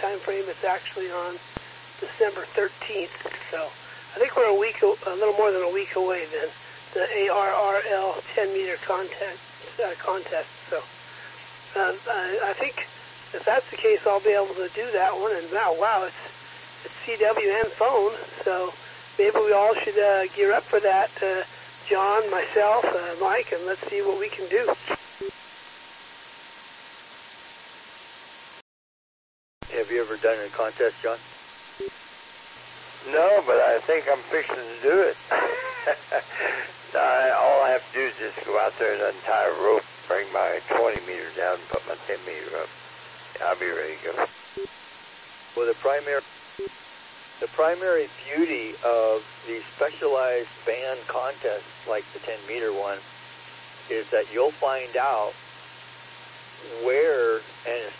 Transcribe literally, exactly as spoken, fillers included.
time frame. It's actually on December thirteenth. So I think we're a week, a little more than a week away then. The A R R L ten meter contest. Uh, contest. So uh, I, I think if that's the case, I'll be able to do that one. And now, wow, it's it's C W and phone. So maybe we all should uh, gear up for that. Uh, John, myself, uh, Mike, and let's see what we can do. Have you ever done a contest, John? No, but I think I'm fixing to do it. I, all I have to do is just go out there and untie a rope, bring my twenty meter down, and put my ten meter up. I'll be ready to go. Well, the primary, the primary beauty of these specialized band contests, like the ten meter one, is that you'll find out where, and